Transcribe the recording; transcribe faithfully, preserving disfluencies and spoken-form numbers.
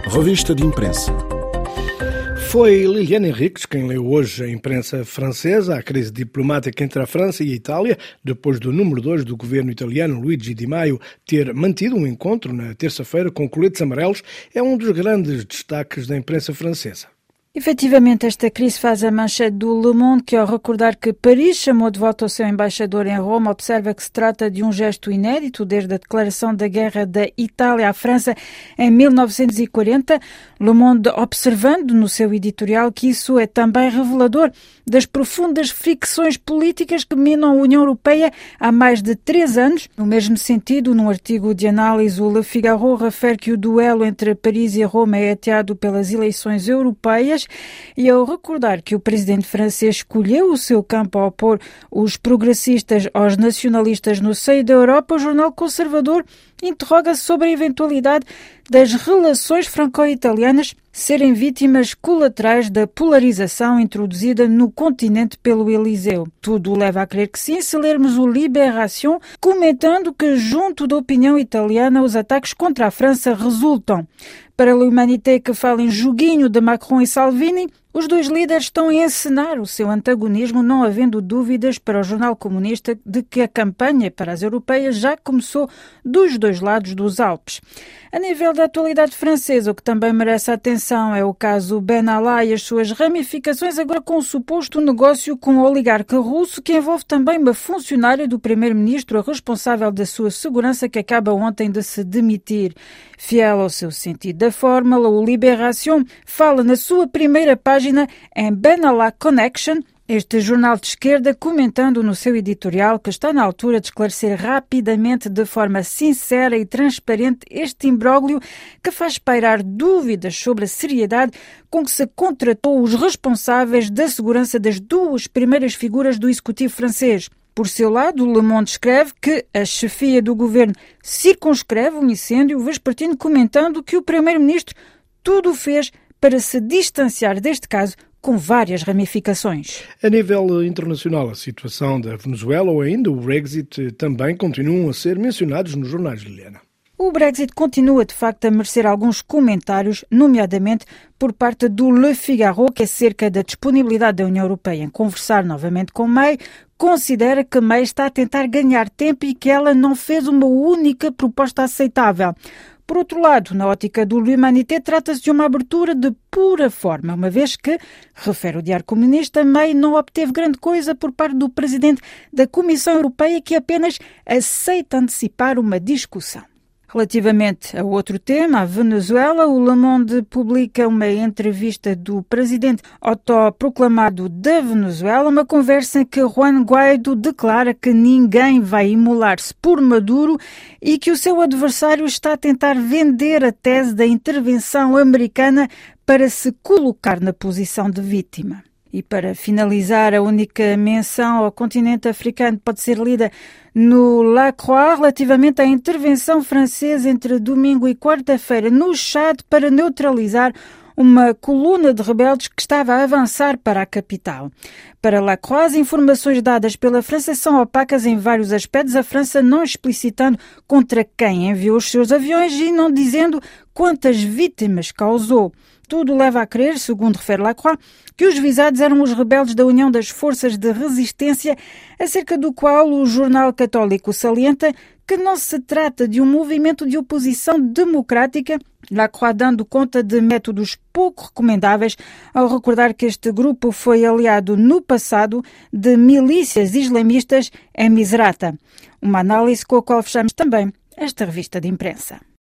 Revista de imprensa. Foi Liliane Henriques quem leu hoje a imprensa francesa a crise diplomática entre a França e a Itália, depois do número dois do governo italiano, Luigi Di Maio, ter mantido um encontro na terça-feira com coletes amarelos, é um dos grandes destaques da imprensa francesa. Efetivamente, esta crise faz a manchete do Le Monde, que ao recordar que Paris chamou de volta o seu embaixador em Roma, observa que se trata de um gesto inédito desde a declaração da guerra da Itália à França em mil novecentos e quarenta. Le Monde observando no seu editorial que isso é também revelador das profundas fricções políticas que minam a União Europeia há mais de três anos. No mesmo sentido, num artigo de análise, o Le Figaro refere que o duelo entre Paris e Roma é ateado pelas eleições europeias. E ao recordar que o presidente francês escolheu o seu campo ao opor os progressistas aos nacionalistas no seio da Europa, o jornal conservador interroga-se sobre a eventualidade das relações franco-italianas serem vítimas colaterais da polarização introduzida no continente pelo Eliseu. Tudo leva a crer que sim, se lermos o Libération, comentando que, junto da opinião italiana, os ataques contra a França resultam. Para a L'Humanité, que fala em joguinho de Macron e Salvini, os dois líderes estão a encenar o seu antagonismo, não havendo dúvidas para o jornal comunista de que a campanha para as europeias já começou dos dois lados dos Alpes. A nível da atualidade francesa, o que também merece atenção é o caso Ben Allah e as suas ramificações, agora com o suposto negócio com o oligarca russo, que envolve também uma funcionária do primeiro-ministro, a responsável da sua segurança, que acaba ontem de se demitir. Fiel ao seu sentido da fórmula, o Libération fala na sua primeira página em Ben Allah Connection, este jornal de esquerda, comentando no seu editorial que está na altura de esclarecer rapidamente, de forma sincera e transparente, este imbróglio que faz pairar dúvidas sobre a seriedade com que se contratou os responsáveis da segurança das duas primeiras figuras do executivo francês. Por seu lado, o Le Monde escreve que a chefia do governo circunscreve um incêndio, vespertino comentando que o primeiro-ministro tudo fez para se distanciar deste caso, com várias ramificações. A nível internacional, a situação da Venezuela ou ainda o Brexit também continuam a ser mencionados nos jornais, Liliana. O Brexit continua, de facto, a merecer alguns comentários, nomeadamente por parte do Le Figaro, que acerca da disponibilidade da União Europeia em conversar novamente com May, considera que May está a tentar ganhar tempo e que ela não fez uma única proposta aceitável. Por outro lado, na ótica do L'Humanité, trata-se de uma abertura de pura forma, uma vez que, refere o Diário Comunista, May não obteve grande coisa por parte do presidente da Comissão Europeia, que apenas aceita antecipar uma discussão. Relativamente a outro tema, a Venezuela, o Le Monde publica uma entrevista do presidente autoproclamado da Venezuela, uma conversa em que Juan Guaidó declara que ninguém vai imolar-se por Maduro e que o seu adversário está a tentar vender a tese da intervenção americana para se colocar na posição de vítima. E para finalizar, a única menção ao continente africano pode ser lida no La Croix relativamente à intervenção francesa entre domingo e quarta-feira no Chad para neutralizar uma coluna de rebeldes que estava a avançar para a capital. Para La Croix, as informações dadas pela França são opacas em vários aspectos, a França não explicitando contra quem enviou os seus aviões e não dizendo quantas vítimas causou. Tudo leva a crer, segundo refere Lacroix, que os visados eram os rebeldes da União das Forças de Resistência, acerca do qual o jornal católico salienta que não se trata de um movimento de oposição democrática, Lacroix dando conta de métodos pouco recomendáveis, ao recordar que este grupo foi aliado no passado de milícias islamistas em Misrata. Uma análise com a qual fechamos também esta revista de imprensa.